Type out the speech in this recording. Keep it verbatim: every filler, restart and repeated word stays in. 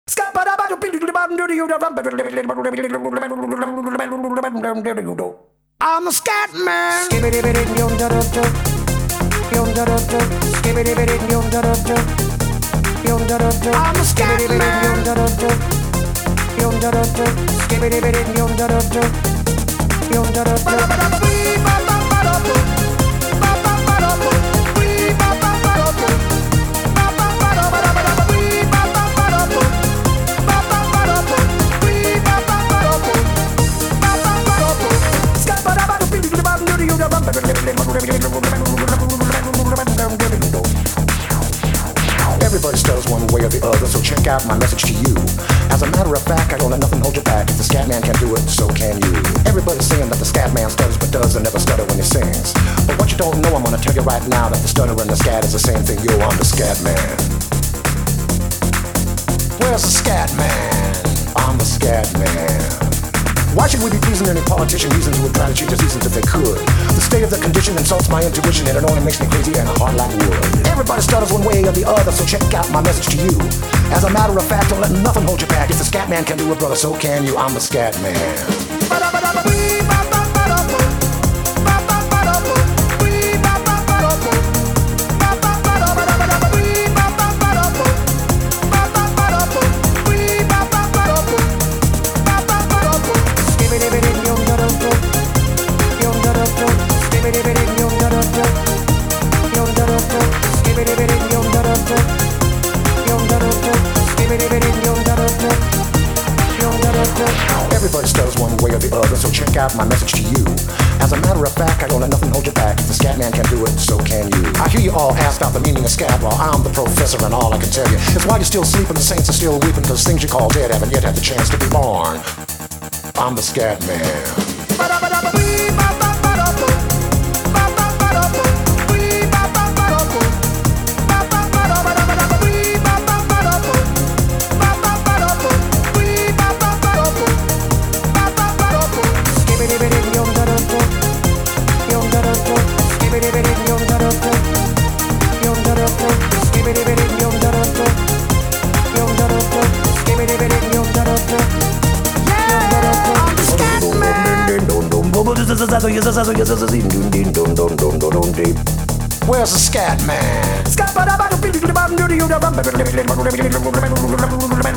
I'm a scat man. I'm a scat Everybody stutters one way or the other, so check out my message to you. As a matter of fact, I don't let nothing hold you back. If the scat man can do it, so can you. Everybody's saying that the scat man stutters but does and never stutter when he sings. But what you don't know, I'm gonna tell you right now, that the stutter and the scat is the same thing. Yo, I'm the scat man. Where's the scat man? I'm the scat man. Why should we be pleasing any politician reasons who would try to cheat the seasons if they could? The state of the condition insults my intuition, and it only makes me crazy and hard like wood. Everybody stutters one way or the other, so check out my message to you. As a matter of fact, don't let nothing hold you back. If the scat man can do it, brother, so can you. I'm the scat man. Everybody stutters one way or the other, so check out my message to you. As a matter of fact, I don't let nothing hold you back. If the scat man can do it, so can you. I hear you all ask out the meaning of scat. Well, I'm the professor, and all I can tell you is why you're still sleeping, the saints are still weeping, because things you call dead haven't yet had the chance to be born. I'm the scat man. Where's the scat man?